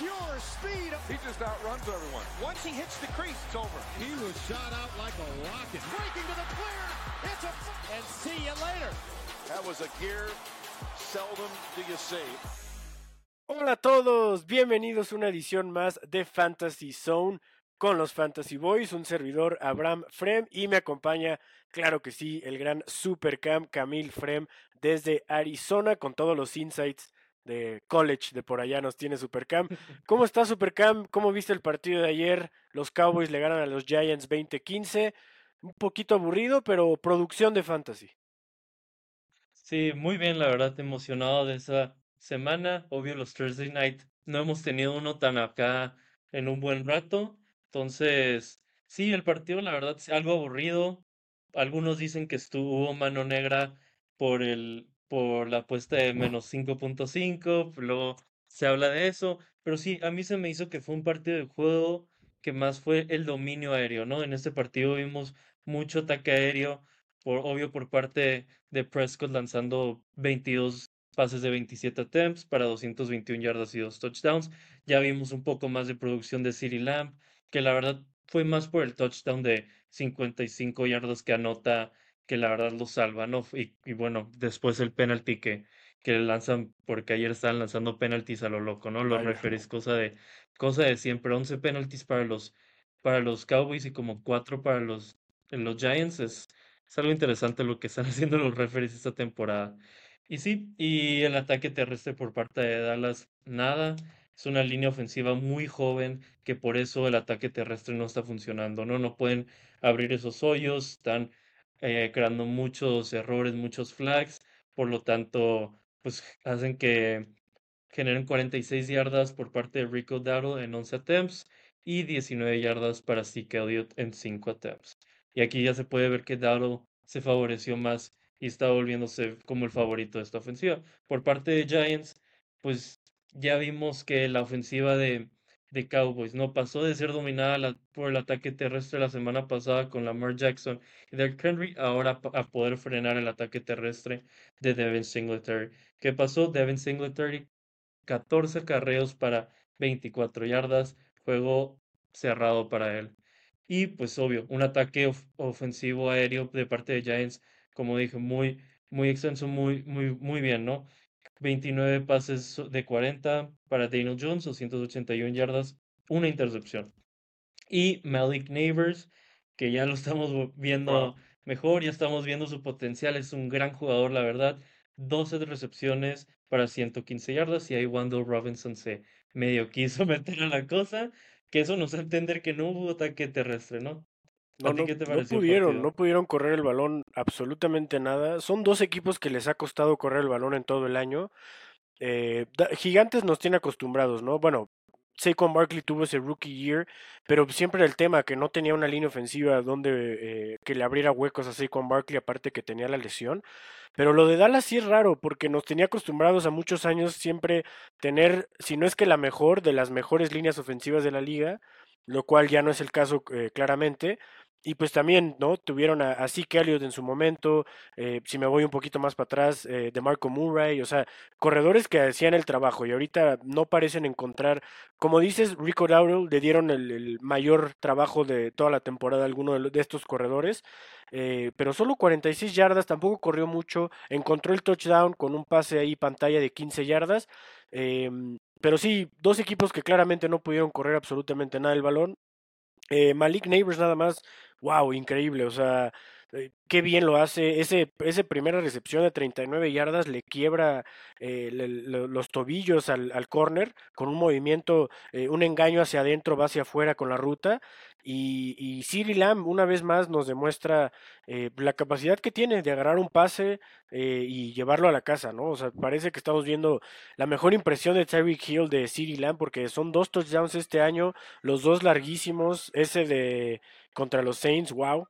pure speed. He just outruns everyone. Once he hits the crease, it's over. He was shot out like a rocket. Breaking to the clear. It's a... And see you later. That was a gear seldom do you see. Hola a todos, bienvenidos a una edición más de Fantasy Zone con los Fantasy Boys, un servidor Abraham Frem y me acompaña, claro que sí, el gran Supercam Camil Frem desde Arizona con todos los insights de college de por allá nos tiene Supercam. ¿Cómo está Supercam? ¿Cómo viste el partido de ayer? Los Cowboys le ganan a los Giants 20-15, un poquito aburrido, pero producción de Fantasy. Sí, muy bien, la verdad, emocionado de esa semana. Obvio, los Thursday Night no hemos tenido uno tan acá en un buen rato. Entonces, sí, el partido, la verdad, es algo aburrido. Algunos dicen que estuvo mano negra por la apuesta de menos 5.5, luego se habla de eso. Pero sí, a mí se me hizo que fue un partido de juego que más fue el dominio aéreo, ¿no? En este partido vimos mucho ataque aéreo, obvio por parte de Prescott lanzando 22 pases de 27 attempts para 221 yardas y 2 touchdowns. Ya vimos un poco más de producción de CeeDee Lamb, que la verdad fue más por el touchdown de 55 yardas que anota, que la verdad lo salva, ¿no? Y bueno, después el penalty que le lanzan, porque ayer estaban lanzando penalties a lo loco, ¿no? Los Vaya. referees, cosa de siempre. 11 penalties para los Cowboys y como 4 para los Giants. Es algo interesante lo que están haciendo los referees esta temporada. Y sí, y el ataque terrestre por parte de Dallas, nada. Es una línea ofensiva muy joven que por eso el ataque terrestre no está funcionando, ¿no? No pueden abrir esos hoyos, están creando muchos errores, muchos flags, por lo tanto, pues hacen que generen 46 yardas por parte de Rico Dowdle en 11 attempts y 19 yardas para Zeke Elliott en 5 attempts. Y aquí ya se puede ver que Dowdle se favoreció más y está volviéndose como el favorito de esta ofensiva. Por parte de Giants, pues ya vimos que la ofensiva de Cowboys no pasó de ser dominada por el ataque terrestre la semana pasada con Lamar Jackson y Derrick Henry, ahora a poder frenar el ataque terrestre de Devin Singletary. ¿Qué pasó? Devin Singletary 14 acarreos para 24 yardas, juego cerrado para él. Y pues obvio, un ataque ofensivo aéreo de parte de Giants, como dije, muy, muy extenso, muy, muy, muy bien, ¿no? 29 pases de 40 para Daniel Jones, 281 yardas, una intercepción. Y Malik Neighbors, que ya lo estamos viendo mejor, ya estamos viendo su potencial, es un gran jugador, la verdad. 12 recepciones para 115 yardas y ahí Wandale Robinson se medio quiso meter a la cosa, que eso nos da a entender que no hubo ataque terrestre, ¿no? ¿A No, ti no, qué te no pareció el pudieron, no partido? pudieron correr el balón absolutamente nada. Son dos equipos que les ha costado correr el balón en todo el año. Gigantes nos tiene acostumbrados, ¿no? Bueno, Saquon Barkley tuvo ese rookie year, pero siempre el tema que no tenía una línea ofensiva donde que le abriera huecos a Saquon Barkley, aparte que tenía la lesión. Pero lo de Dallas sí es raro, porque nos tenía acostumbrados a muchos años siempre tener, si no es que la mejor, de las mejores líneas ofensivas de la liga, lo cual ya no es el caso claramente. Y pues también, ¿no? Tuvieron a Zeke Elliott en su momento, si me voy un poquito más para atrás, de Marco Murray, o sea, corredores que hacían el trabajo y ahorita no parecen encontrar, como dices, Rico Dowdle le dieron el mayor trabajo de toda la temporada a alguno de estos corredores, pero solo 46 yardas, tampoco corrió mucho, encontró el touchdown con un pase ahí pantalla de 15 yardas, pero sí, dos equipos que claramente no pudieron correr absolutamente nada el balón. Malik Neighbors nada más, wow, increíble, o sea, qué bien lo hace. Ese primera recepción de 39 yardas le quiebra los tobillos al corner con un movimiento, un engaño hacia adentro, va hacia afuera con la ruta. Y CeeDee Lamb una vez más nos demuestra la capacidad que tiene de agarrar un pase y llevarlo a la casa, ¿no? O sea, parece que estamos viendo la mejor impresión de Tyreek Hill de CeeDee Lamb porque son dos touchdowns este año, los dos larguísimos, ese de contra los Saints, wow.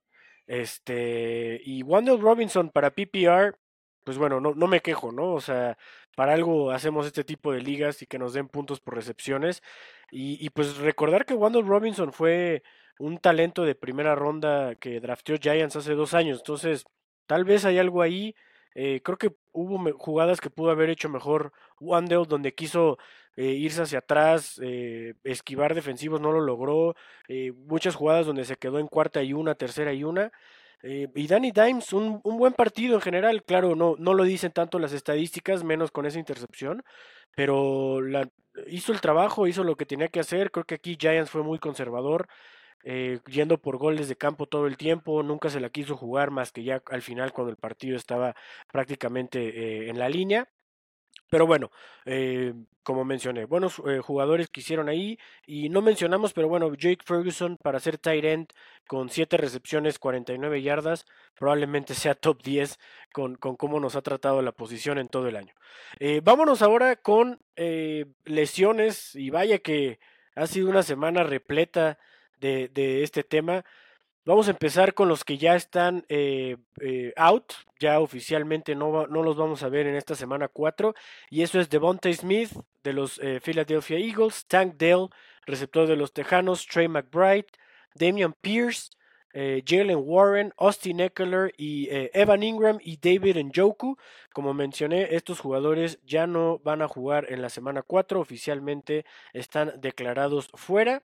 Y Wandale Robinson para PPR, pues bueno, no me quejo, ¿no? O sea, para algo hacemos este tipo de ligas y que nos den puntos por recepciones. Y pues recordar que Wandale Robinson fue un talento de primera ronda que drafteó Giants hace 2 años, entonces tal vez hay algo ahí. Creo que hubo jugadas que pudo haber hecho mejor Wandale, donde quiso irse hacia atrás, esquivar defensivos, no lo logró. Muchas jugadas donde se quedó en cuarta y una, tercera y una. Y Danny Dimes, un buen partido en general, claro, no lo dicen tanto las estadísticas, menos con esa intercepción, pero hizo el trabajo, hizo lo que tenía que hacer. Creo que aquí Giants fue muy conservador, yendo por goles de campo todo el tiempo, nunca se la quiso jugar más que ya al final cuando el partido estaba prácticamente en la línea. Pero bueno, como mencioné, buenos jugadores que hicieron ahí y no mencionamos, pero bueno, Jake Ferguson para ser tight end con 7 recepciones, 49 yardas, probablemente sea top 10 con cómo nos ha tratado la posición en todo el año. Vámonos ahora con lesiones y vaya que ha sido una semana repleta de este tema. Vamos a empezar con los que ya están out, ya oficialmente no los vamos a ver en esta semana 4, y eso es Devontae Smith de los Philadelphia Eagles, Tank Dell, receptor de los Tejanos, Trey McBride, Damian Pierce, Jalen Warren, Austin Eckler y Evan Ingram y David Njoku. Como mencioné, estos jugadores ya no van a jugar en la semana 4, oficialmente están declarados fuera.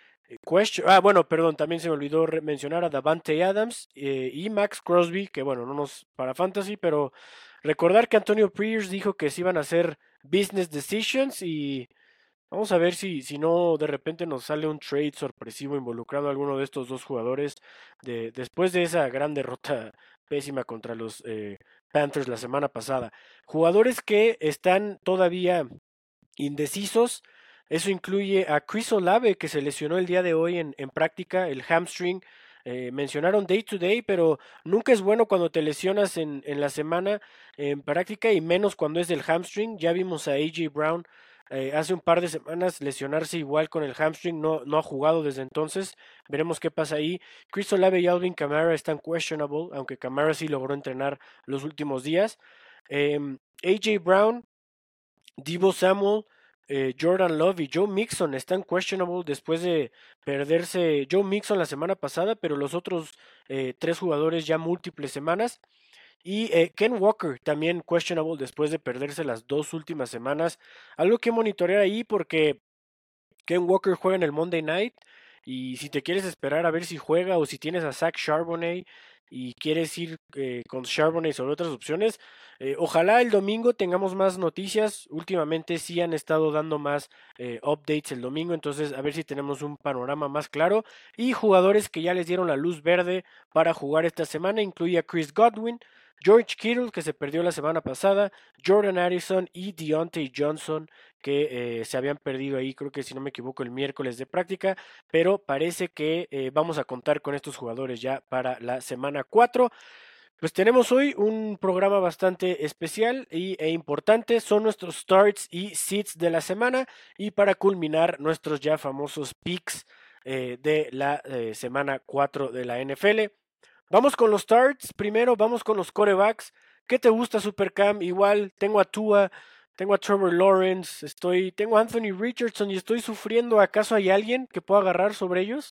Bueno, perdón, también se me olvidó mencionar a Davante Adams y Max Crosby, que bueno, no nos para fantasy, pero recordar que Antonio Pierce dijo que se iban a hacer business decisions y vamos a ver si no de repente nos sale un trade sorpresivo involucrando a alguno de estos dos jugadores después de esa gran derrota pésima contra los Panthers la semana pasada. Jugadores que están todavía indecisos. Eso incluye a Chris Olave, que se lesionó el día de hoy en práctica, el hamstring. Mencionaron day to day, pero nunca es bueno cuando te lesionas en la semana en práctica y menos cuando es del hamstring. Ya vimos a AJ Brown hace un par de semanas lesionarse igual con el hamstring, no ha jugado desde entonces. Veremos qué pasa ahí. Chris Olave y Alvin Kamara están questionable, aunque Kamara sí logró entrenar los últimos días. AJ Brown, Deebo Samuel, Jordan Love y Joe Mixon están questionable después de perderse Joe Mixon la semana pasada, pero los otros 3 jugadores ya múltiples semanas. Y Ken Walker también questionable después de perderse las 2 últimas semanas. Algo que monitorear ahí porque Ken Walker juega en el Monday Night y si te quieres esperar a ver si juega o si tienes a Zach Charbonnet y quieres ir con Charbonnet sobre otras opciones, ojalá el domingo tengamos más noticias. Últimamente sí han estado dando más updates el domingo, entonces a ver si tenemos un panorama más claro. Y jugadores que ya les dieron la luz verde para jugar esta semana incluye a Chris Godwin, George Kittle, que se perdió la semana pasada, Jordan Addison y Deontay Johnson, que se habían perdido ahí, creo que si no me equivoco, el miércoles de práctica, pero parece que vamos a contar con estos jugadores ya para la semana 4. Pues tenemos hoy un programa bastante especial e importante, son nuestros starts y sits de la semana y para culminar nuestros ya famosos picks de la semana 4 de la NFL. Vamos con los starts, primero vamos con los quarterbacks. ¿Qué te gusta, Supercam? Igual tengo a Tua, tengo a Trevor Lawrence, tengo a Anthony Richardson y estoy sufriendo. ¿Acaso hay alguien que pueda agarrar sobre ellos?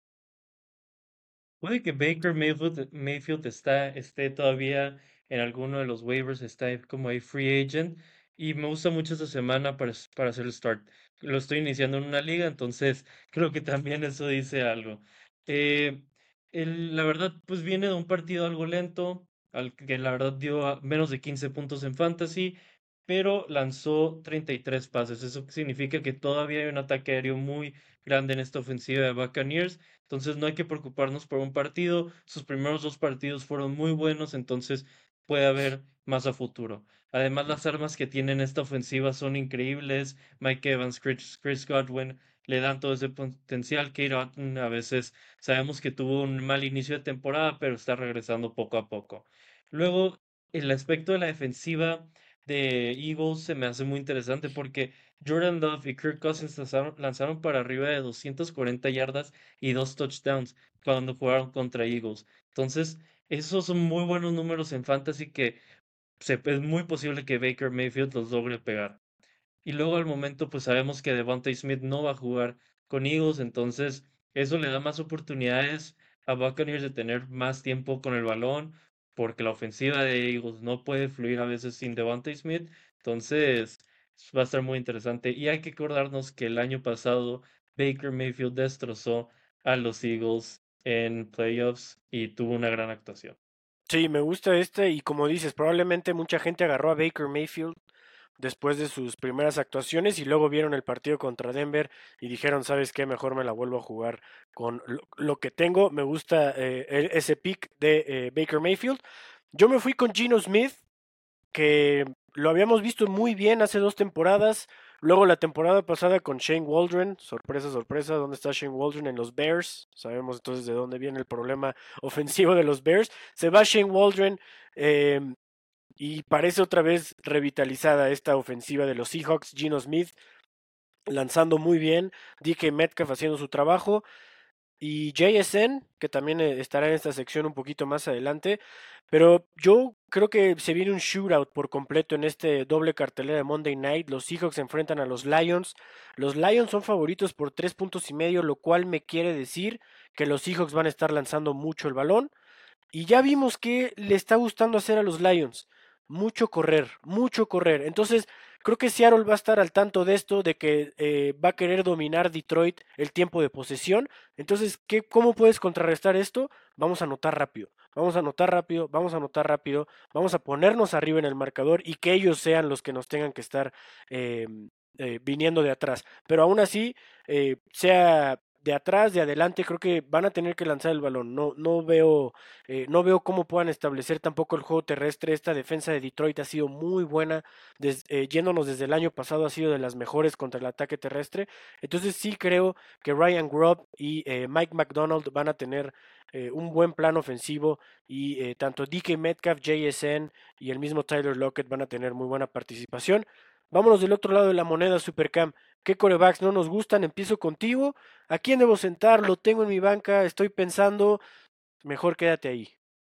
Puede que Baker Mayfield esté todavía en alguno de los waivers, está como ahí free agent. Y me gusta mucho esta semana para hacer el start. Lo estoy iniciando en una liga, entonces creo que también eso dice algo. Eh, la verdad, pues viene de un partido algo lento, al que la verdad dio menos de 15 puntos en fantasy, pero lanzó 33 pases. Eso significa que todavía hay un ataque aéreo muy grande en esta ofensiva de Buccaneers. Entonces no hay que preocuparnos por un partido. Sus primeros 2 partidos fueron muy buenos, entonces puede haber más a futuro. Además, las armas que tienen esta ofensiva son increíbles. Mike Evans, Chris Godwin le dan todo ese potencial. Kate Otten a veces sabemos que tuvo un mal inicio de temporada, pero está regresando poco a poco. Luego, el aspecto de la defensiva de Eagles se me hace muy interesante porque Jordan Love y Kirk Cousins lanzaron para arriba de 240 yardas y 2 touchdowns cuando jugaron contra Eagles. Entonces, esos son muy buenos números en fantasy que es muy posible que Baker Mayfield los logre pegar. Y luego al momento, pues sabemos que Devontae Smith no va a jugar con Eagles, entonces eso le da más oportunidades a Buccaneers de tener más tiempo con el balón, porque la ofensiva de Eagles no puede fluir a veces sin Devontae Smith. Entonces, Va a estar muy interesante. Y hay que acordarnos que el año pasado Baker Mayfield destrozó a los Eagles en playoffs y tuvo una gran actuación. Sí, me gusta y como dices, probablemente mucha gente agarró a Baker Mayfield después de sus primeras actuaciones y luego vieron el partido contra Denver y dijeron, ¿sabes qué? Mejor me la vuelvo a jugar con lo que tengo. Me gusta ese pick de Baker Mayfield. Yo me fui con Geno Smith, que lo habíamos visto muy bien hace 2 temporadas. Luego la temporada pasada con Shane Waldron, sorpresa, sorpresa, ¿dónde está Shane Waldron? En los Bears. Sabemos entonces de dónde viene el problema ofensivo de los Bears. Se va Shane Waldron eh, y parece otra vez revitalizada esta ofensiva de los Seahawks. Geno Smith lanzando muy bien, DK Metcalf haciendo su trabajo. Y JSN, que también estará en esta sección un poquito más adelante. Pero yo creo que se viene un shootout por completo en este doble cartelera de Monday Night. Los Seahawks se enfrentan a los Lions. Los Lions son favoritos por 3 puntos y medio, lo cual me quiere decir que los Seahawks van a estar lanzando mucho el balón. Y ya vimos que le está gustando hacer a los Lions. Mucho correr, mucho correr. Entonces, creo que Seattle va a estar al tanto de esto, de que va a querer dominar Detroit el tiempo de posesión. Entonces, ¿cómo puedes contrarrestar esto? Vamos a anotar rápido. Vamos a anotar rápido, vamos a anotar rápido, vamos a ponernos arriba en el marcador y que ellos sean los que nos tengan que estar eh, viniendo de atrás. Pero aún así, sea de atrás, de adelante, creo que van a tener que lanzar el balón. No veo cómo puedan establecer tampoco el juego terrestre. Esta defensa de Detroit ha sido muy buena, yéndonos desde el año pasado ha sido de las mejores contra el ataque terrestre. Entonces sí creo que Ryan Grubb y Mike McDonald van a tener un buen plan ofensivo y tanto DK Metcalf, JSN y el mismo Tyler Lockett van a tener muy buena participación. Vámonos del otro lado de la moneda, Supercam. ¿Qué corebacks no nos gustan? Empiezo contigo. ¿A quién debo sentar? Lo tengo en mi banca, estoy pensando. Mejor quédate ahí.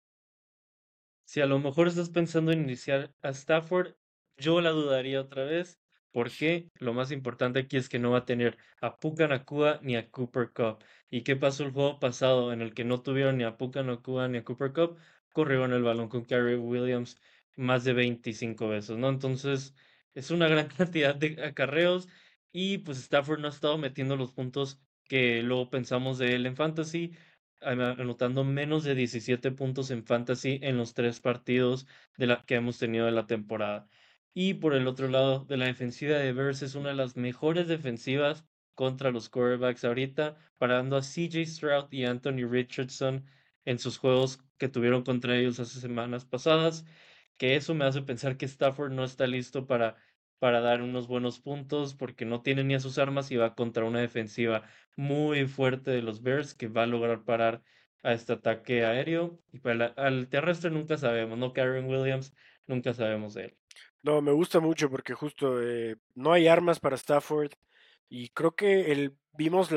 Si a lo mejor estás pensando en iniciar a Stafford, yo la dudaría otra vez, porque lo más importante aquí es que no va a tener a Puka Nacua ni a Cooper Cup. ¿Y qué pasó el juego pasado en el que no tuvieron ni a Puka Nacua ni a Cooper Cup? Corrieron el balón con Kyrie Williams más de 25 veces, ¿no? Entonces, es una gran cantidad de acarreos y pues Stafford no ha estado metiendo los puntos que luego pensamos de él en fantasy, anotando menos de 17 puntos en fantasy en los 3 partidos que hemos tenido de la temporada. Y por el otro lado, de la defensiva de Bears es una de las mejores defensivas contra los quarterbacks ahorita, parando a CJ Stroud y Anthony Richardson en sus juegos que tuvieron contra ellos hace semanas pasadas, que eso me hace pensar que Stafford no está listo para dar unos buenos puntos porque no tiene ni a sus armas y va contra una defensiva muy fuerte de los Bears que va a lograr parar a este ataque aéreo. Y para al terrestre nunca sabemos, ¿no? Karen Williams, nunca sabemos de él. No, me gusta mucho porque justo no hay armas para Stafford y creo que vimos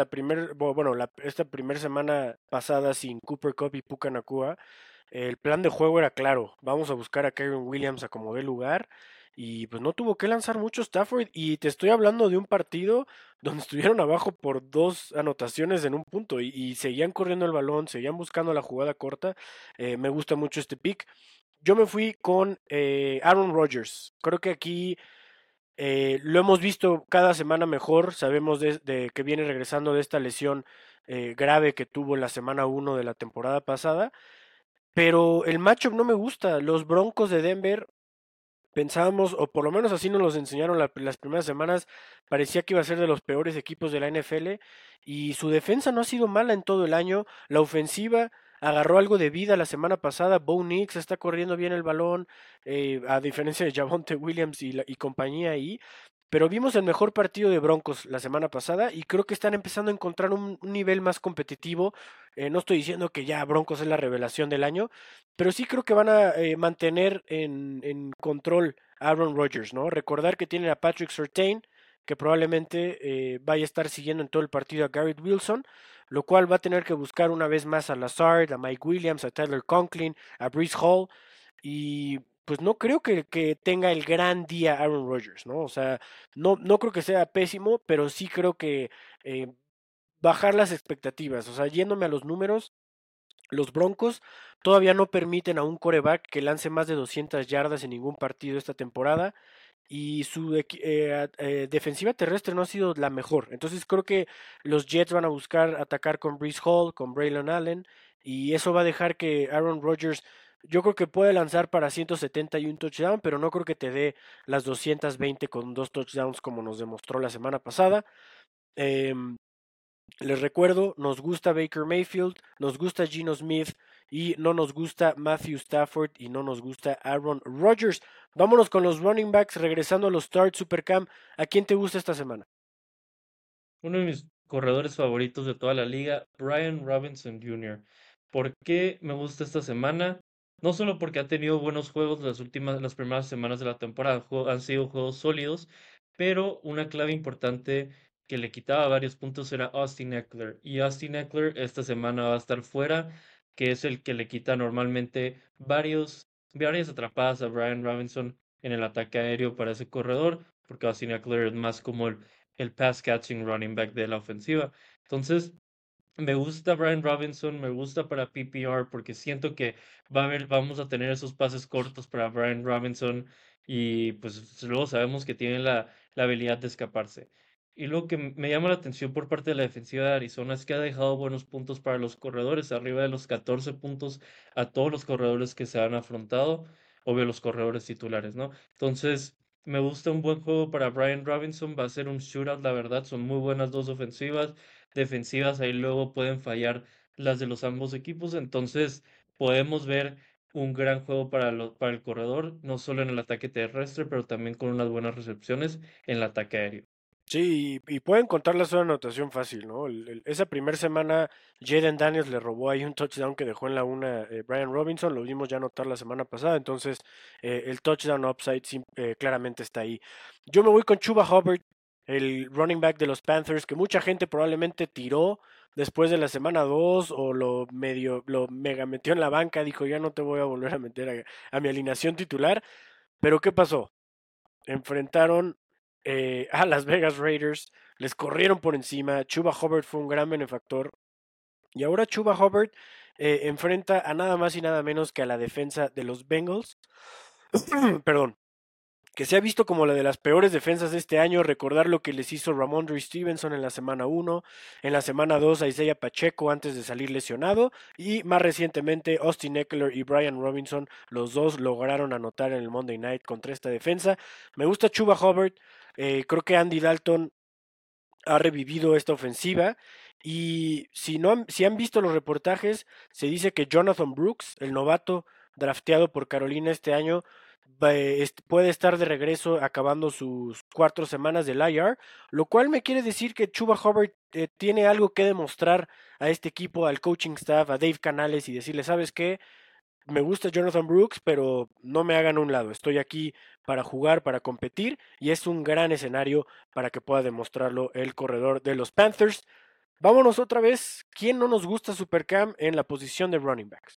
esta primera semana pasada sin Cooper Cup y Puka Nacua. El plan de juego era claro, vamos a buscar a Kyren Williams a como dé lugar y pues no tuvo que lanzar mucho Stafford y te estoy hablando de un partido donde estuvieron abajo por 2 anotaciones en un punto y seguían corriendo el balón, seguían buscando la jugada corta. Me gusta mucho este pick. Yo me fui con Aaron Rodgers. Creo que aquí lo hemos visto cada semana mejor. Sabemos de que viene regresando de esta lesión grave que tuvo en la semana 1 de la temporada pasada. Pero el matchup no me gusta. Los Broncos de Denver pensábamos, o por lo menos así nos los enseñaron las primeras semanas, parecía que iba a ser de los peores equipos de la NFL y su defensa no ha sido mala en todo el año. La ofensiva agarró algo de vida la semana pasada. Bo Nix está corriendo bien el balón, a diferencia de Javonte Williams y compañía ahí. Pero vimos el mejor partido de Broncos la semana pasada y creo que están empezando a encontrar un nivel más competitivo. No estoy diciendo que ya Broncos es la revelación del año, pero sí creo que van a mantener en control a Aaron Rodgers, ¿no? Recordar que tienen a Patrick Surtain, que probablemente vaya a estar siguiendo en todo el partido a Garrett Wilson, lo cual va a tener que buscar una vez más a Lazard, a Mike Williams, a Tyler Conklin, a Breece Hall, y pues no creo que tenga el gran día Aaron Rodgers, ¿no? O sea, no creo que sea pésimo, pero sí creo que eh, bajar las expectativas, o sea, yéndome a los números, los Broncos todavía no permiten a un coreback que lance más de 200 yardas en ningún partido esta temporada y su defensiva terrestre no ha sido la mejor. Entonces creo que los Jets van a buscar atacar con Breece Hall, con Braylon Allen, y eso va a dejar que Aaron Rodgers, yo creo que puede lanzar para 170 y un touchdown, pero no creo que te dé las 220 con 2 touchdowns como nos demostró la semana pasada. Em, Les recuerdo, nos gusta Baker Mayfield, nos gusta Geno Smith y no nos gusta Matthew Stafford y no nos gusta Aaron Rodgers. Vámonos con los running backs, regresando a los Start Supercam. ¿A quién te gusta esta semana? Uno de mis corredores favoritos de toda la liga, Brian Robinson Jr. ¿Por qué me gusta esta semana? No solo porque ha tenido buenos juegos las primeras semanas de la temporada, han sido juegos sólidos, pero una clave importante que le quitaba varios puntos era Austin Eckler. Y Austin Eckler esta semana va a estar fuera, que es el que le quita normalmente varias atrapadas a Brian Robinson en el ataque aéreo para ese corredor, porque Austin Eckler es más como el pass catching running back de la ofensiva. Entonces, me gusta Brian Robinson, me gusta para PPR porque siento que vamos a tener esos pases cortos para Brian Robinson y pues luego sabemos que tiene la habilidad de escaparse. Y lo que me llama la atención por parte de la defensiva de Arizona es que ha dejado buenos puntos para los corredores, arriba de los 14 puntos a todos los corredores que se han afrontado, obvio los corredores titulares, ¿no? Entonces, me gusta un buen juego para Brian Robinson, va a ser un shootout, la verdad, son muy buenas dos ofensivas defensivas, ahí luego pueden fallar las de los ambos equipos, entonces podemos ver un gran juego para el corredor, no solo en el ataque terrestre, pero también con unas buenas recepciones en el ataque aéreo. Sí, y pueden contarles una anotación fácil, ¿no? Esa primera semana, Jaden Daniels le robó ahí un touchdown que dejó en la una Brian Robinson, lo vimos ya anotar la semana pasada, entonces el touchdown upside claramente está ahí. Yo me voy con Chuba Hubbard, el running back de los Panthers, que mucha gente probablemente tiró después de la semana 2 o lo mega metió en la banca, dijo ya no te voy a volver a meter a mi alineación titular, pero ¿qué pasó? Enfrentaron a Las Vegas Raiders, les corrieron por encima, Chuba Hubbard fue un gran benefactor y ahora Chuba Hubbard enfrenta a nada más y nada menos que a la defensa de los Bengals, perdón, que se ha visto como la de las peores defensas de este año, recordar lo que les hizo Ramondre Stevenson en la semana 1, en la semana 2 a Isaiah Pacheco antes de salir lesionado, y más recientemente Austin Eckler y Brian Robinson, los dos lograron anotar en el Monday Night contra esta defensa. Me gusta Chuba Hubbard, creo que Andy Dalton ha revivido esta ofensiva. Y si han visto los reportajes, se dice que Jonathan Brooks, el novato drafteado por Carolina este año, puede estar de regreso acabando sus 4 semanas del IR, lo cual me quiere decir que Chuba Hubbard tiene algo que demostrar a este equipo, al coaching staff, a Dave Canales y decirle, ¿sabes qué? Me gusta Jonathan Brooks, pero no me hagan a un lado. Estoy aquí para jugar, para competir y es un gran escenario para que pueda demostrarlo el corredor de los Panthers. Vámonos otra vez. ¿Quién no nos gusta Supercam en la posición de running backs?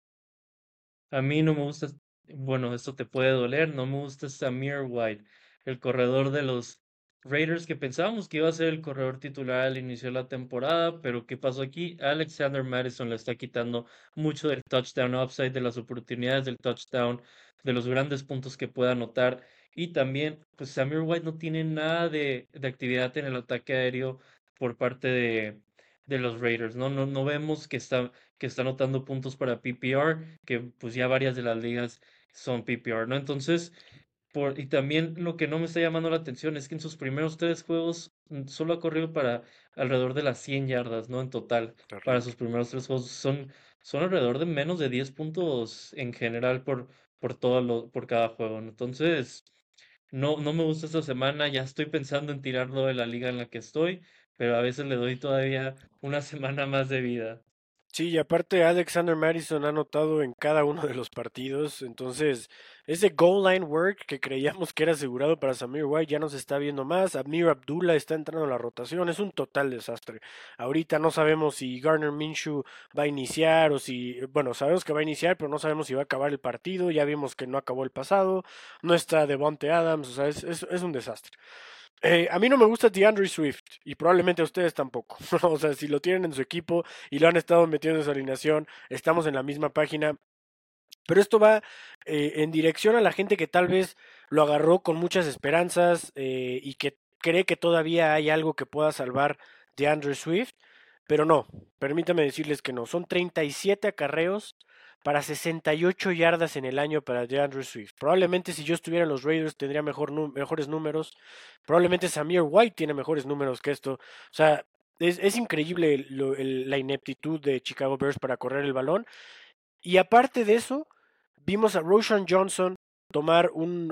A mí no me gusta, bueno, esto te puede doler, no me gusta Samir White, el corredor de los Raiders que pensábamos que iba a ser el corredor titular al inicio de la temporada, pero ¿qué pasó aquí? Alexander Madison le está quitando mucho del touchdown upside, de las oportunidades del touchdown, de los grandes puntos que pueda anotar. Y también, pues Samir White no tiene nada de actividad en el ataque aéreo por parte de los Raiders, ¿no? No vemos que está anotando puntos para PPR, que pues ya varias de las ligas son PPR, ¿no? Entonces, y también lo que no me está llamando la atención es que en sus primeros 3 juegos solo ha corrido para alrededor de las 100 yardas, ¿no? En total, para Terrible. sus primeros 3 juegos son alrededor de menos de 10 puntos en general por cada juego, ¿no? Entonces, no me gusta esta semana, ya estoy pensando en tirarlo de la liga en la que estoy, pero a veces le doy todavía una semana más de vida. Sí, y aparte Alexander Madison ha anotado en cada uno de los partidos, entonces ese goal line work que creíamos que era asegurado para Samir White ya no se está viendo más. Amir Abdullah está entrando a la rotación, es un total desastre. Ahorita no sabemos si Garner Minshew va a iniciar o si, bueno, sabemos que va a iniciar, pero no sabemos si va a acabar el partido. Ya vimos que no acabó el pasado, no está Devonte Adams, o sea, es un desastre. A mí no me gusta DeAndre Swift y probablemente a ustedes tampoco. O sea, si lo tienen en su equipo y lo han estado metiendo en su alineación, estamos en la misma página. Pero esto va en dirección a la gente que tal vez lo agarró con muchas esperanzas y que cree que todavía hay algo que pueda salvar de Andrew Swift, pero no, permítame decirles que no, son 37 acarreos para 68 yardas en el año para DeAndre Swift. Probablemente si yo estuviera en los Raiders tendría mejores números. Probablemente Samir White tiene mejores números que esto. O sea, es increíble la ineptitud de Chicago Bears para correr el balón. Y aparte de eso, vimos a Roshan Johnson tomar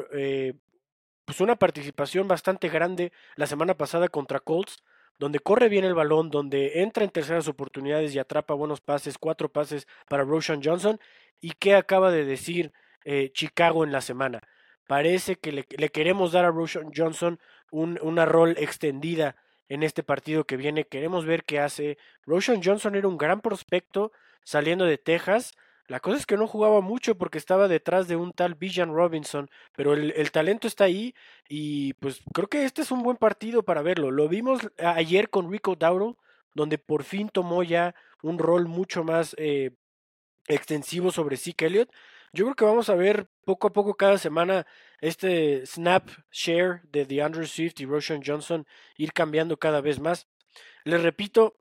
pues una participación bastante grande la semana pasada contra Colts, donde corre bien el balón, donde entra en terceras oportunidades y atrapa buenos pases, 4 pases para Roshan Johnson. ¿Y qué acaba de decir Chicago en la semana? Parece que le queremos dar a Roshan Johnson una rol extendida en este partido que viene. Queremos ver qué hace. Roshan Johnson era un gran prospecto saliendo de Texas. La cosa es que no jugaba mucho porque estaba detrás de un tal Bijan Robinson, pero el talento está ahí y pues creo que este es un buen partido para verlo. Lo vimos ayer con Rico Dowdle, donde por fin tomó ya un rol mucho más extensivo sobre Zeke Elliott. Yo creo que vamos a ver poco a poco cada semana este snap share de DeAndre Swift y Roshan Johnson ir cambiando cada vez más. Les repito,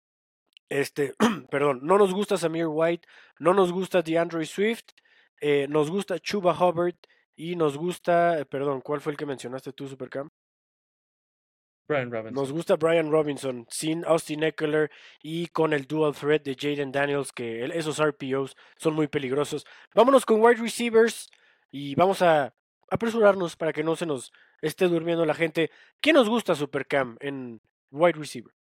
perdón, no nos gusta Samir White, no nos gusta DeAndre Swift, nos gusta Chuba Hubbard y nos gusta, perdón, ¿cuál fue el que mencionaste tú, Supercam? Brian Nos Robinson. gusta Brian Robinson sin Austin Eckler y con el dual threat de Jaden Daniels, que esos RPOs son muy peligrosos. Vámonos con wide receivers y vamos a apresurarnos para que no se nos esté durmiendo la gente. ¿Quién nos gusta, Supercam, en wide receiver?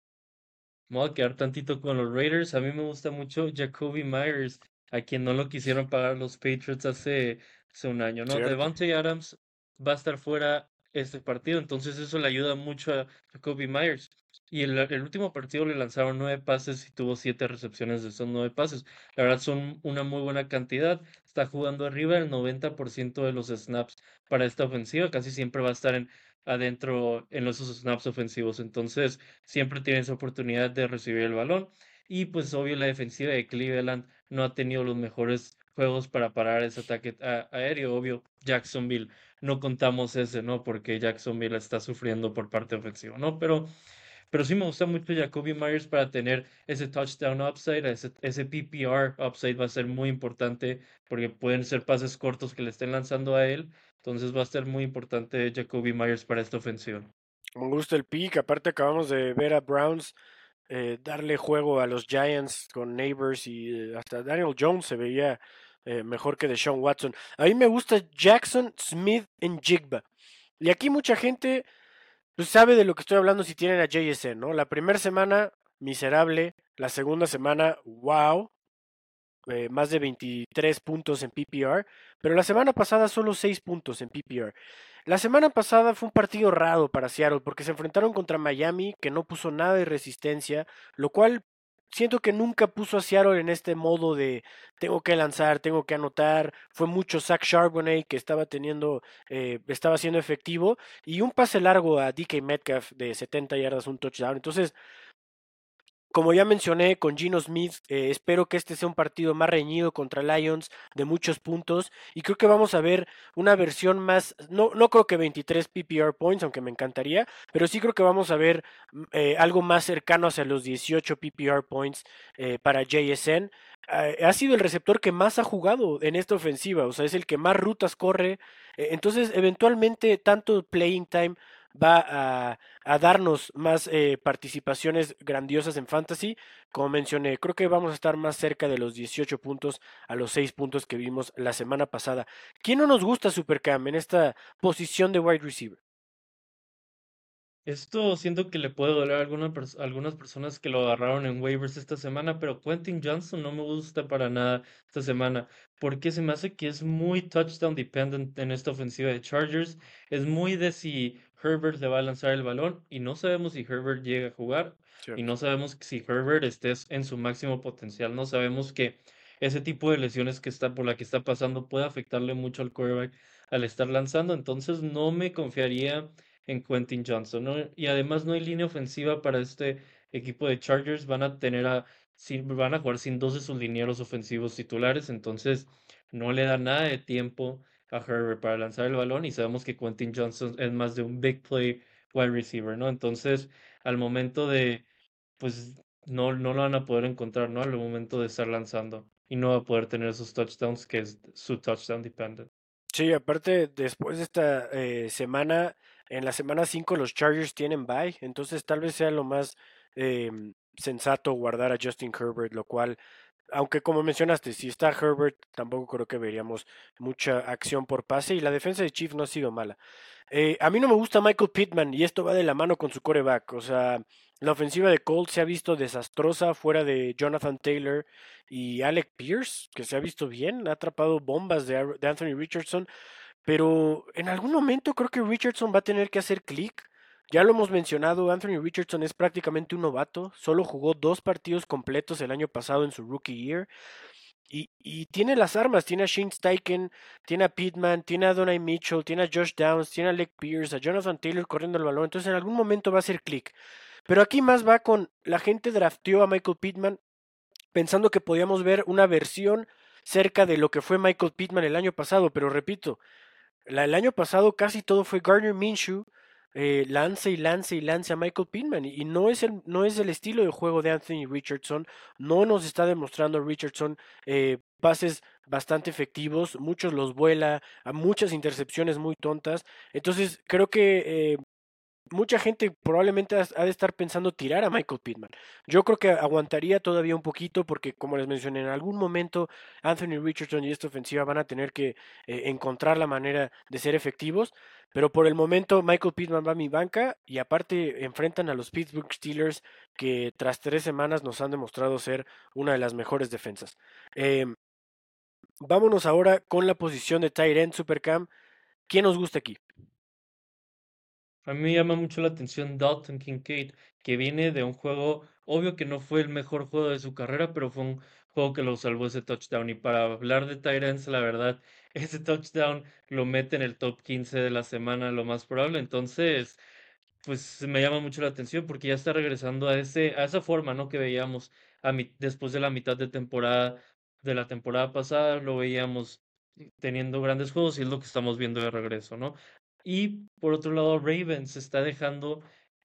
Me voy a quedar tantito con los Raiders. A mí me gusta mucho Jacoby Myers, a quien no lo quisieron pagar los Patriots hace un año, ¿no? Cierto. Devontae Adams va a estar fuera este partido, entonces eso le ayuda mucho a Jacoby Myers. Y el último partido le lanzaron 9 pases y tuvo 7 recepciones de esos 9 pases. La verdad son una muy buena cantidad. Está jugando arriba del 90% de los snaps para esta ofensiva. Casi siempre va a estar adentro en esos snaps ofensivos. Entonces, siempre tiene esa oportunidad de recibir el balón. Y pues obvio la defensiva de Cleveland no ha tenido los mejores juegos para parar ese ataque aéreo. Obvio, Jacksonville no contamos ese, ¿no? Porque Jacksonville está sufriendo por parte ofensiva, ¿no? Pero sí me gusta mucho Jacoby Myers para tener ese touchdown upside, ese PPR upside va a ser muy importante porque pueden ser pases cortos que le estén lanzando a él. Entonces va a ser muy importante Jacoby Myers para esta ofensiva. Me gusta el pick. Aparte acabamos de ver a Browns darle juego a los Giants con Neighbors y hasta Daniel Jones se veía mejor que Deshaun Watson. A mí me gusta Jackson Smith en Jigba. Y aquí mucha gente pues, sabe de lo que estoy hablando si tienen a JSN, ¿no? La primera semana, miserable. La segunda semana, wow. Más de 23 puntos en PPR, pero la semana pasada solo 6 puntos en PPR. La semana pasada fue un partido raro para Seattle porque se enfrentaron contra Miami que no puso nada de resistencia, lo cual siento que nunca puso a Seattle en este modo de tengo que lanzar, tengo que anotar. Fue mucho Zach Charbonnet que estaba siendo efectivo y un pase largo a DK Metcalf de 70 yardas, un touchdown. Entonces, como ya mencioné con Gino Smith, espero que este sea un partido más reñido contra Lions, de muchos puntos, y creo que vamos a ver una versión más, no creo que 23 PPR points, aunque me encantaría, pero sí creo que vamos a ver algo más cercano hacia los 18 PPR points para JSN. Ha sido el receptor que más ha jugado en esta ofensiva, o sea, es el que más rutas corre, entonces eventualmente tanto playing time va a darnos más participaciones grandiosas en Fantasy. Como mencioné, creo que vamos a estar más cerca de los 18 puntos a los 6 puntos que vimos la semana pasada. ¿Quién no nos gusta Supercam en esta posición de wide receiver? Esto siento que le puede doler a algunas personas que lo agarraron en waivers esta semana, pero Quentin Johnson no me gusta para nada esta semana, porque se me hace que es muy touchdown dependent en esta ofensiva de Chargers. Es muy de si Herbert le va a lanzar el balón y no sabemos si Herbert llega a jugar y Cierto. no sabemos si Herbert esté en su máximo potencial. No sabemos que ese tipo de lesiones por la que está pasando puede afectarle mucho al quarterback al estar lanzando, entonces no me confiaría en Quentin Johnson, ¿no? Y además no hay línea ofensiva para este equipo de Chargers. Van a jugar sin dos de sus linieros ofensivos titulares, entonces no le da nada de tiempo a Herbert para lanzar el balón y sabemos que Quentin Johnson es más de un big play wide receiver, ¿no? Entonces, al momento de, pues no lo van a poder encontrar, ¿no? Al momento de estar lanzando y no va a poder tener esos touchdowns que es su touchdown dependent. Sí, aparte, después de esta semana, en la semana 5 los Chargers tienen bye, entonces tal vez sea lo más sensato guardar a Justin Herbert, lo cual, aunque como mencionaste, si está Herbert, tampoco creo que veríamos mucha acción por pase y la defensa de Chiefs no ha sido mala. A mí no me gusta Michael Pittman y esto va de la mano con su coreback. O sea, la ofensiva de Colts se ha visto desastrosa fuera de Jonathan Taylor y Alec Pierce, que se ha visto bien, ha atrapado bombas de Anthony Richardson, pero en algún momento creo que Richardson va a tener que hacer clic. Ya lo hemos mencionado, Anthony Richardson es prácticamente un novato, solo jugó 2 partidos completos el año pasado en su rookie year y tiene las armas, tiene a Shane Steichen, tiene a Pittman, tiene a Donnie Mitchell, tiene a Josh Downs, tiene a Alec Pierce, a Jonathan Taylor corriendo el balón, entonces en algún momento va a hacer clic. Pero aquí más va con la gente drafteó a Michael Pittman pensando que podíamos ver una versión cerca de lo que fue Michael Pittman el año pasado, pero repito, el año pasado casi todo fue Gardner Minshew, lance y lance y lance a Michael Pittman y no es el estilo de juego de Anthony Richardson, no nos está demostrando Richardson pases bastante efectivos, muchos los vuela, a muchas intercepciones muy tontas, entonces creo que mucha gente probablemente ha de estar pensando tirar a Michael Pittman. Yo creo que aguantaría todavía un poquito porque, como les mencioné, en algún momento Anthony Richardson y esta ofensiva van a tener que encontrar la manera de ser efectivos. Pero por el momento Michael Pittman va a mi banca y aparte enfrentan a los Pittsburgh Steelers que tras 3 semanas nos han demostrado ser una de las mejores defensas. Vámonos ahora con la posición de tight end Supercam. ¿Quién nos gusta aquí? A mí me llama mucho la atención Dalton Kincaid, que viene de un juego, obvio que no fue el mejor juego de su carrera, pero fue un juego que lo salvó ese touchdown. Y para hablar de tight ends, la verdad, ese touchdown lo mete en el top 15 de la semana, lo más probable. Entonces, pues me llama mucho la atención porque ya está regresando a esa forma, ¿no? Que veíamos después de la mitad de la temporada pasada, lo veíamos teniendo grandes juegos y es lo que estamos viendo de regreso, ¿no? Y por otro lado, Ravens está dejando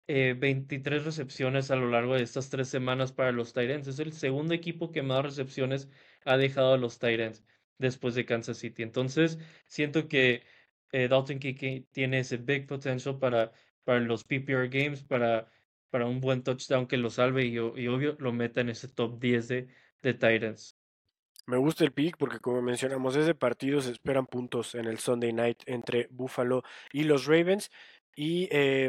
23 recepciones a lo largo de estas 3 semanas para los Titans. Es el segundo equipo que más recepciones ha dejado a los Titans después de Kansas City. Entonces, siento que Dalton Kincaid tiene ese big potential para los PPR games, para un buen touchdown que lo salve y obvio lo meta en ese top 10 de Titans. Me gusta el pick porque como mencionamos, ese partido se esperan puntos en el Sunday Night entre Buffalo y los Ravens. Y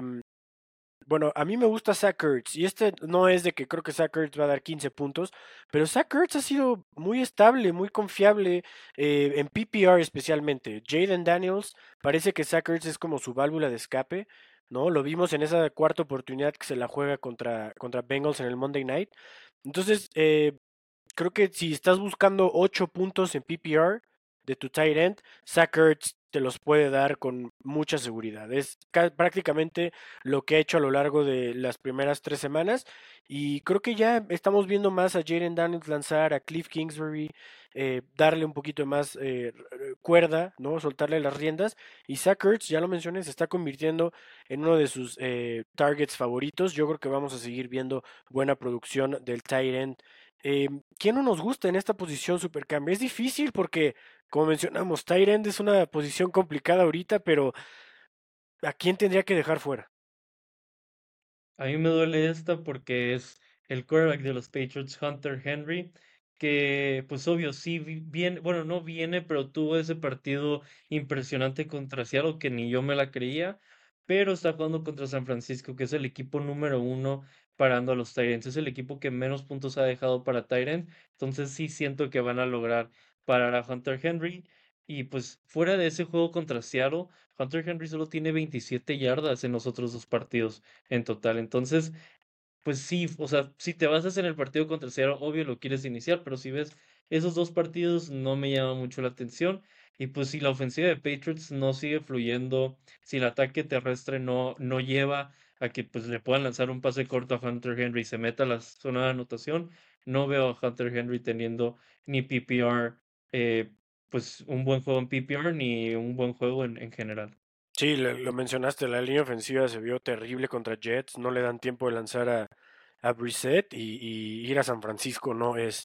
bueno, a mí me gusta Zach Ertz y este no es de que creo que Zach Ertz va a dar 15 puntos, pero Zach Ertz ha sido muy estable, muy confiable en PPR especialmente. Jaden Daniels parece que Zach Ertz es como su válvula de escape, ¿no? Lo vimos en esa cuarta oportunidad que se la juega contra Bengals en el Monday Night. Entonces, creo que si estás buscando 8 puntos en PPR de tu tight end, Zach Ertz te los puede dar con mucha seguridad. Es prácticamente lo que ha hecho a lo largo de las primeras 3 semanas. Y creo que ya estamos viendo más a Jaden Daniels lanzar, a Cliff Kingsbury, darle un poquito más cuerda, ¿no? Soltarle las riendas. Y Zach Ertz, ya lo mencioné, se está convirtiendo en uno de sus targets favoritos. Yo creo que vamos a seguir viendo buena producción del tight end. ¿Quién no nos gusta en esta posición Supercam? Es difícil porque, como mencionamos, tight end es una posición complicada ahorita, pero ¿a quién tendría que dejar fuera? A mí me duele esta porque es el quarterback de los Patriots, Hunter Henry, que pues obvio sí viene, bueno, no viene, pero tuvo ese partido impresionante contra Seattle que ni yo me la creía, pero está jugando contra San Francisco, que es el equipo número uno parando a los Tyrants, es el equipo que menos puntos ha dejado para Tyrants, entonces sí siento que van a lograr parar a Hunter Henry. Y pues fuera de ese juego contra Seattle, Hunter Henry solo tiene 27 yardas en los otros 2 partidos en total. Entonces, pues sí, o sea, si te basas en el partido contra el Seattle, obvio lo quieres iniciar, pero si ves esos 2 partidos, no me llama mucho la atención. Y pues si la ofensiva de Patriots no sigue fluyendo, si el ataque terrestre no lleva a que pues le puedan lanzar un pase corto a Hunter Henry y se meta a la zona de anotación, no veo a Hunter Henry teniendo ni PPR pues un buen juego en PPR ni un buen juego en general. Sí, lo mencionaste, la línea ofensiva se vio terrible contra Jets, no le dan tiempo de lanzar a Brissett y ir a San Francisco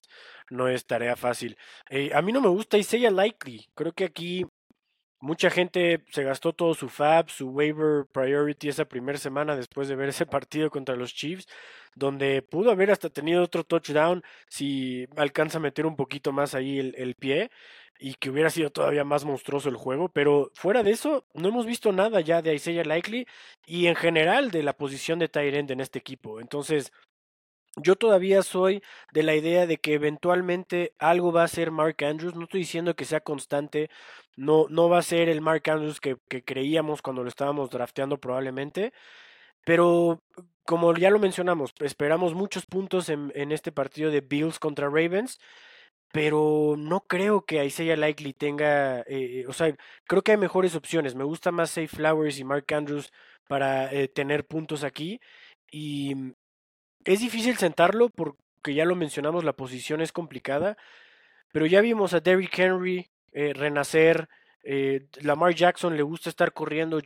no es tarea fácil. A mí no me gusta Isaiah Likely, creo que aquí mucha gente se gastó todo su fab, su waiver priority esa primera semana después de ver ese partido contra los Chiefs, donde pudo haber hasta tenido otro touchdown si alcanza a meter un poquito más ahí el pie y que hubiera sido todavía más monstruoso el juego, pero fuera de eso no hemos visto nada ya de Isaiah Likely y en general de la posición de tight end en este equipo. Entonces, yo todavía soy de la idea de que eventualmente algo va a ser Mark Andrews. No estoy diciendo que sea constante. No va a ser el Mark Andrews que creíamos cuando lo estábamos drafteando probablemente. Pero como ya lo mencionamos, esperamos muchos puntos en este partido de Bills contra Ravens. Pero no creo que Isaiah Likely tenga, o sea, creo que hay mejores opciones. Me gusta más Safe Flowers y Mark Andrews para tener puntos aquí. Y es difícil sentarlo porque ya lo mencionamos, la posición es complicada, pero ya vimos a Derrick Henry renacer, Lamar Jackson le gusta estar corriendo,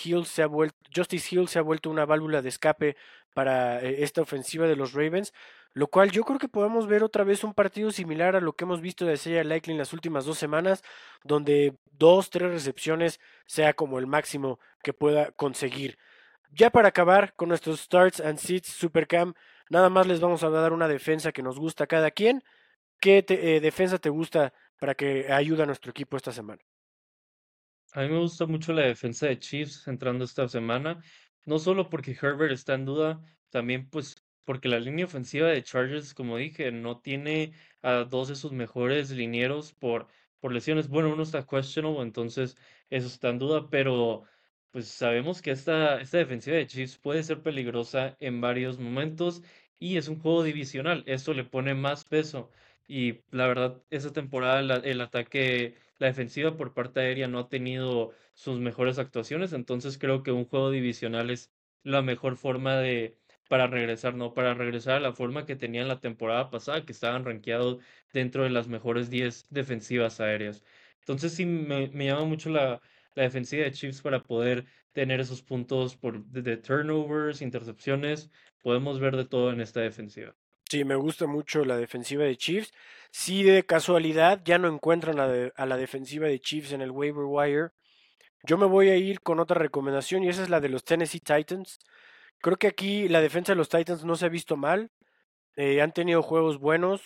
Justice Hill se ha vuelto una válvula de escape para esta ofensiva de los Ravens, lo cual yo creo que podemos ver otra vez un partido similar a lo que hemos visto de Isaiah Likely en las últimas 2 semanas, donde 2, 3 recepciones sea como el máximo que pueda conseguir. Ya para acabar con nuestros starts and sits Supercam, nada más les vamos a dar una defensa que nos gusta a cada quien. ¿Qué defensa te gusta para que ayude a nuestro equipo esta semana? A mí me gusta mucho la defensa de Chiefs entrando esta semana, no solo porque Herbert está en duda, también pues porque la línea ofensiva de Chargers, como dije, no tiene a dos de sus mejores linieros por lesiones. Bueno, uno está questionable, entonces eso está en duda, pero pues sabemos que esta defensiva de Chiefs puede ser peligrosa en varios momentos y es un juego divisional, esto le pone más peso. Y la verdad, esa temporada el ataque, la defensiva por parte aérea no ha tenido sus mejores actuaciones, entonces creo que un juego divisional es la mejor forma para regresar, ¿no? Para regresar a la forma que tenían la temporada pasada, que estaban rankeados dentro de las mejores 10 defensivas aéreas. Entonces sí me llama mucho la defensiva de Chiefs para poder tener esos puntos de turnovers, intercepciones, podemos ver de todo en esta defensiva. Sí, me gusta mucho la defensiva de Chiefs. Si de casualidad ya no encuentran a la defensiva de Chiefs en el waiver wire, yo me voy a ir con otra recomendación y esa es la de los Tennessee Titans. Creo que aquí la defensa de los Titans no se ha visto mal. Han tenido juegos buenos.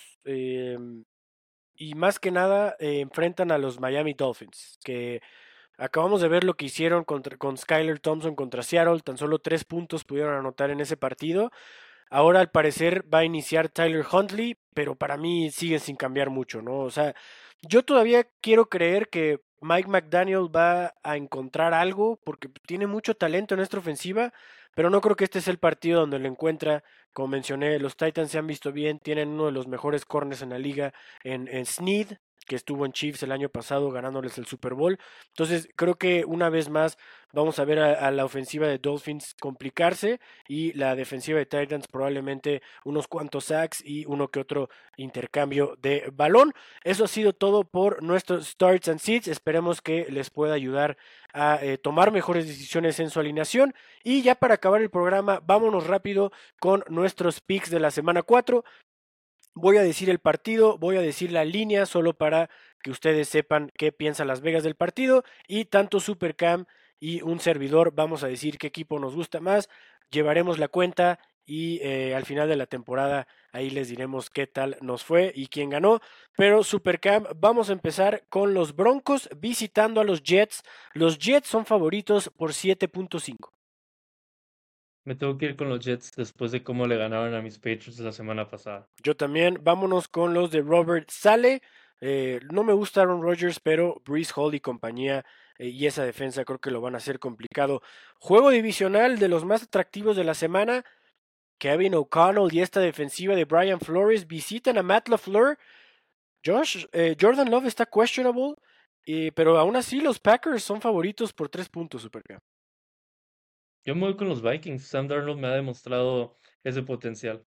Y más que nada enfrentan a los Miami Dolphins, que acabamos de ver lo que hicieron con Skyler Thompson contra Seattle, tan solo 3 puntos pudieron anotar en ese partido. Ahora al parecer va a iniciar Tyler Huntley, pero para mí sigue sin cambiar mucho, ¿no? O sea, yo todavía quiero creer que Mike McDaniel va a encontrar algo porque tiene mucho talento en esta ofensiva, pero no creo que este sea el partido donde lo encuentra. Como mencioné, los Titans se han visto bien, tienen uno de los mejores corners en la liga en Snead, que estuvo en Chiefs el año pasado ganándoles el Super Bowl. Entonces creo que una vez más vamos a ver a la ofensiva de Dolphins complicarse y la defensiva de Titans probablemente unos cuantos sacks y uno que otro intercambio de balón. Eso ha sido todo por nuestros starts and sits. Esperemos que les pueda ayudar a tomar mejores decisiones en su alineación. Y ya para acabar el programa, vámonos rápido con nuestros picks de la semana 4. Voy a decir el partido, voy a decir la línea solo para que ustedes sepan qué piensa Las Vegas del partido y tanto Supercam y un servidor vamos a decir qué equipo nos gusta más, llevaremos la cuenta y al final de la temporada ahí les diremos qué tal nos fue y quién ganó, pero Supercam vamos a empezar con los Broncos visitando a los Jets son favoritos por 7.5. Me tengo que ir con los Jets después de cómo le ganaron a mis Patriots la semana pasada. Yo también. Vámonos con los de Robert Sale. No me gusta Aaron Rodgers, pero Breece Hall y compañía y esa defensa creo que lo van a hacer complicado. Juego divisional de los más atractivos de la semana. Kevin O'Connell y esta defensiva de Brian Flores visitan a Matt LaFleur. Jordan Love está questionable, pero aún así los Packers son favoritos por 3 puntos, Supercam. Yo me voy con los Vikings. Sam Darnold me ha demostrado ese potencial.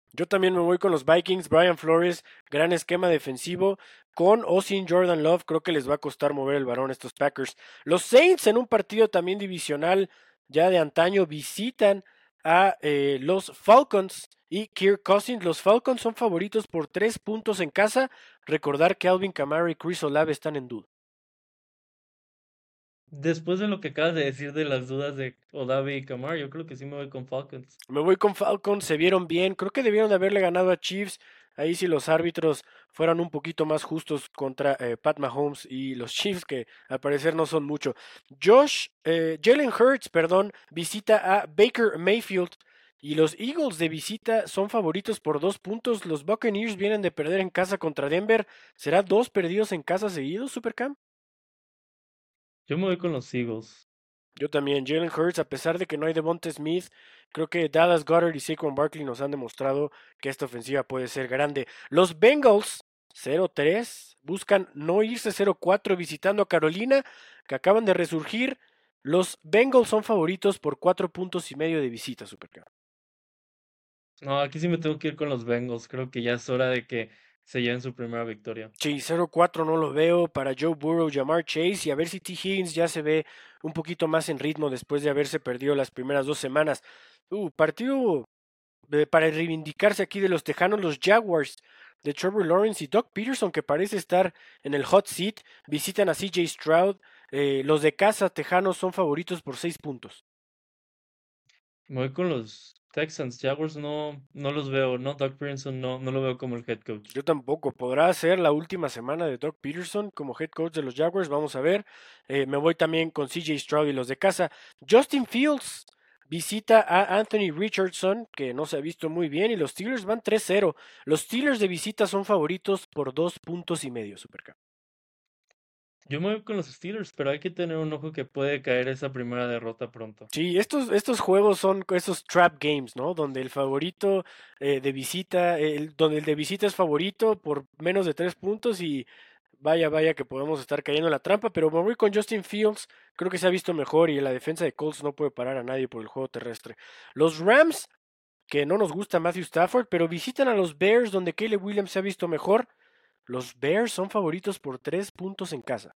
Yo también me voy con los Vikings. Brian Flores, gran esquema defensivo. Con o sin Jordan Love, creo que les va a costar mover el balón a estos Packers. Los Saints en un partido también divisional ya de antaño visitan a los Falcons y Kirk Cousins. Los Falcons son favoritos por 3 puntos en casa. Recordar que Alvin Kamara y Chris Olave están en duda. Después de lo que acabas de decir de las dudas de Olave y Kamara, yo creo que sí me voy con Falcons. Me voy con Falcons, se vieron bien. Creo que debieron de haberle ganado a Chiefs. Ahí sí los árbitros fueran un poquito más justos contra Pat Mahomes y los Chiefs, que al parecer no son mucho. Jalen Hurts, perdón, visita a Baker Mayfield. Y los Eagles de visita son favoritos por 2 puntos. Los Buccaneers vienen de perder en casa contra Denver. ¿Será 2 perdidos en casa seguidos, Supercam? Yo me voy con los Eagles. Yo también, Jalen Hurts, a pesar de que no hay Devonta Smith, creo que Dallas Goedert y Saquon Barkley nos han demostrado que esta ofensiva puede ser grande. Los Bengals, 0-3, buscan no irse 0-4 visitando a Carolina, que acaban de resurgir. Los Bengals son favoritos por 4.5 puntos de visita, Supercar. No, aquí sí me tengo que ir con los Bengals. Creo que ya es hora de que se lleven su primera victoria. Sí, 0-4 no lo veo para Joe Burrow, Jamar Chase y a ver si T. Higgins ya se ve un poquito más en ritmo después de haberse perdido las primeras 2 semanas. Partido para reivindicarse aquí de los Tejanos, los Jaguars de Trevor Lawrence y Doug Peterson, que parece estar en el hot seat, visitan a CJ Stroud. Los de casa Tejanos son favoritos por 6 puntos. Me voy con los Texans. Jaguars no los veo, ¿no? Doug Peterson no lo veo como el head coach. Yo tampoco. Podrá ser la última semana de Doug Peterson como head coach de los Jaguars. Vamos a ver. Me voy también con CJ Stroud y los de casa. Justin Fields visita a Anthony Richardson, que no se ha visto muy bien, y los Steelers van 3-0. Los Steelers de visita son favoritos por 2.5 puntos, Supercam. Yo me voy con los Steelers, pero hay que tener un ojo que puede caer esa primera derrota pronto. Sí, estos juegos son esos trap games, ¿no? Donde el favorito de visita, donde el de visita es favorito por menos de 3 puntos y vaya que podemos estar cayendo en la trampa, pero me voy con Justin Fields, creo que se ha visto mejor y la defensa de Colts no puede parar a nadie por el juego terrestre. Los Rams, que no nos gusta Matthew Stafford, pero visitan a los Bears donde Caleb Williams se ha visto mejor. Los Bears son favoritos por 3 puntos en casa.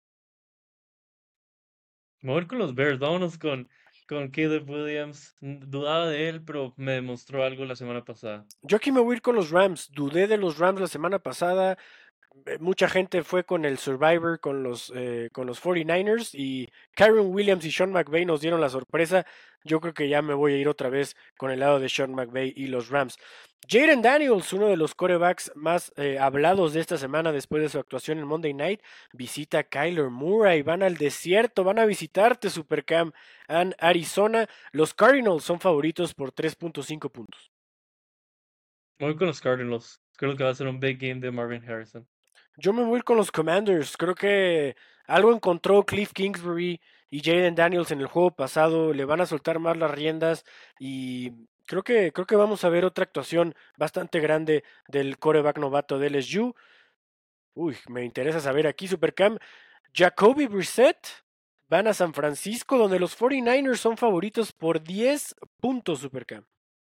Me voy con los Bears, vámonos con Caleb Williams. Dudaba de él, pero me demostró algo la semana pasada. Yo aquí me voy a ir con los Rams, dudé de los Rams la semana pasada. Mucha gente fue con el Survivor, con los 49ers y Kyron Williams y Sean McVay nos dieron la sorpresa. Yo creo que ya me voy a ir otra vez con el lado de Sean McVay y los Rams. Jaden Daniels, uno de los quarterbacks más hablados de esta semana después de su actuación en Monday Night, visita a Kyler Murray, van al desierto, van a visitarte Supercam en Arizona. Los Cardinals son favoritos por 3.5 puntos. Me voy con los Cardinals. Creo que va a ser un big game de Marvin Harrison. Yo me voy con los Commanders. Creo que algo encontró Cliff Kingsbury y Jaden Daniels en el juego pasado. Le van a soltar más las riendas y creo que vamos a ver otra actuación bastante grande del quarterback novato de LSU. Uy, me interesa saber aquí, Supercam. Jacoby Brissett van a San Francisco, donde los 49ers son favoritos por 10 puntos, Supercam.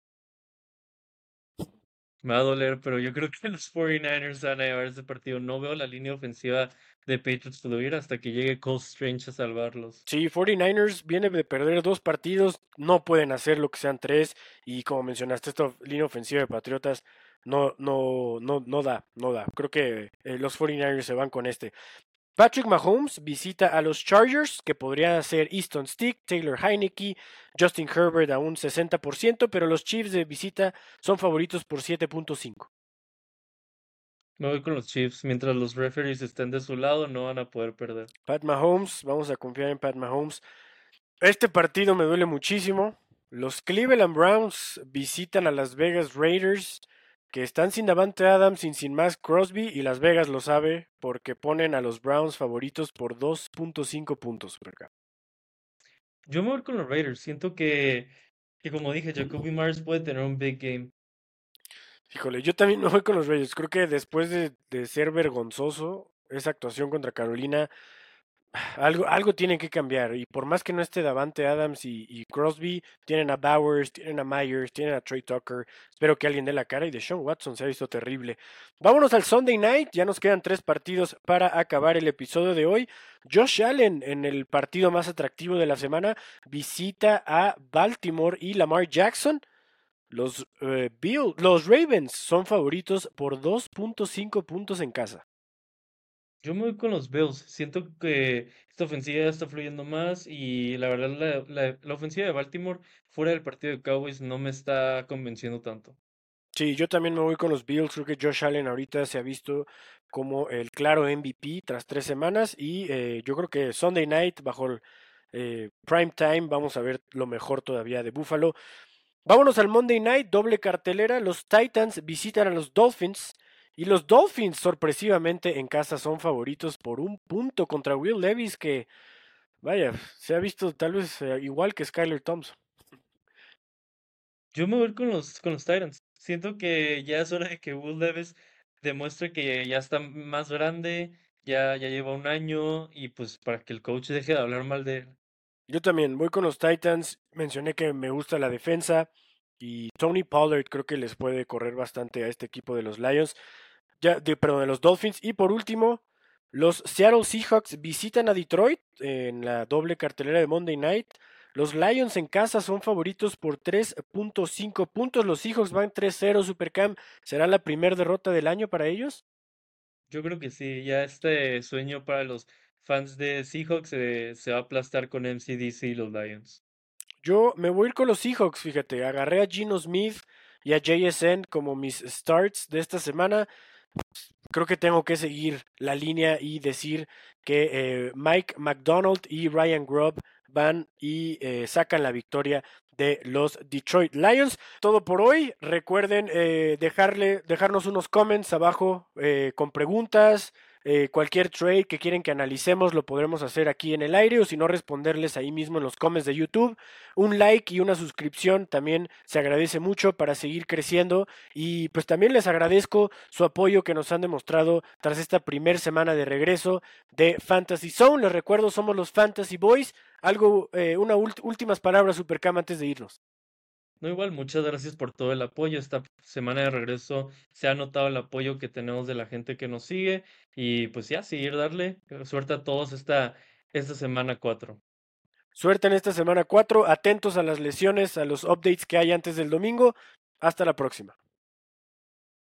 Me va a doler, pero yo creo que los 49ers van a llevar ese partido. No veo la línea ofensiva de Patriots fluir hasta que llegue Cole Strange a salvarlos. Sí, 49ers viene de perder 2 partidos, no pueden hacer lo que sean 3 y como mencionaste, esta línea ofensiva de Patriotas no da. Creo que los 49ers se van con este. Patrick Mahomes visita a los Chargers, que podrían ser Easton Stick, Taylor Heineke, Justin Herbert a un 60%, pero los Chiefs de visita son favoritos por 7.5. Me voy con los Chiefs. Mientras los referees estén de su lado, no van a poder perder. Pat Mahomes, vamos a confiar en Pat Mahomes. Este partido me duele muchísimo. Los Cleveland Browns visitan a Las Vegas Raiders, que están sin Davante Adams y sin Max Crosby, y Las Vegas lo sabe porque ponen a los Browns favoritos por 2.5 puntos por acá. Yo me voy con los Raiders. Siento que como dije, Jacoby Myers puede tener un big game. Híjole, yo también me voy con los Raiders. Creo que después de ser vergonzoso esa actuación contra Carolina, Algo tienen que cambiar. Y por más que no esté Davante Adams y Crosby, tienen a Bowers, tienen a Myers, tienen a Trey Tucker. Espero que alguien dé la cara. Y Deshaun Watson se ha visto terrible. Vámonos al Sunday Night. Ya nos quedan 3 partidos para acabar el episodio de hoy. Josh Allen, en el partido más atractivo de la semana, visita a Baltimore y Lamar Jackson. Los Ravens son favoritos por 2.5 puntos en casa. Yo me voy con los Bills. Siento que esta ofensiva ya está fluyendo más y la verdad la ofensiva de Baltimore fuera del partido de Cowboys no me está convenciendo tanto. Sí, yo también me voy con los Bills. Creo que Josh Allen ahorita se ha visto como el claro MVP tras 3 semanas y yo creo que Sunday Night bajo el prime time vamos a ver lo mejor todavía de Buffalo. Vámonos al Monday Night, doble cartelera. Los Titans visitan a los Dolphins y los Dolphins sorpresivamente en casa son favoritos por 1 punto contra Will Levis que, vaya, se ha visto tal vez igual que Skyler Thompson. Yo me voy con los Titans. Siento que ya es hora de que Will Levis demuestre que ya está más grande, ya lleva un año y pues para que el coach deje de hablar mal de él. Yo también voy con los Titans. Mencioné que me gusta la defensa y Tony Pollard creo que les puede correr bastante a este equipo de los Lions, perdón, de los Dolphins. Y por último, los Seattle Seahawks visitan a Detroit en la doble cartelera de Monday Night. Los Lions en casa son favoritos por 3.5 puntos. Los Seahawks van 3-0 Supercam. ¿Será la primera derrota del año para ellos? Yo creo que sí, ya este sueño para los fans de Seahawks se va a aplastar con MCDC y los Lions. Yo me voy a ir con los Seahawks, fíjate. Agarré a Geno Smith y a JSN como mis starts de esta semana. Creo que tengo que seguir la línea y decir que Mike McDonald y Ryan Grubb van y sacan la victoria de los Detroit Lions. Todo por hoy. Recuerden dejarnos unos comments abajo con preguntas. Cualquier trade que quieren que analicemos lo podremos hacer aquí en el aire o si no responderles ahí mismo en los comments de YouTube. Un like y una suscripción también se agradece mucho para seguir creciendo y pues también les agradezco su apoyo que nos han demostrado tras esta primera semana de regreso de Fantasy Zone. Les recuerdo, somos los Fantasy Boys. Últimas palabras, Supercam, antes de irnos. No, igual, muchas gracias por todo el apoyo. Esta semana de regreso se ha notado el apoyo que tenemos de la gente que nos sigue y pues ya, seguir darle suerte a todos esta semana 4. Suerte en esta semana 4. Atentos a las lesiones, a los updates que hay antes del domingo. Hasta la próxima.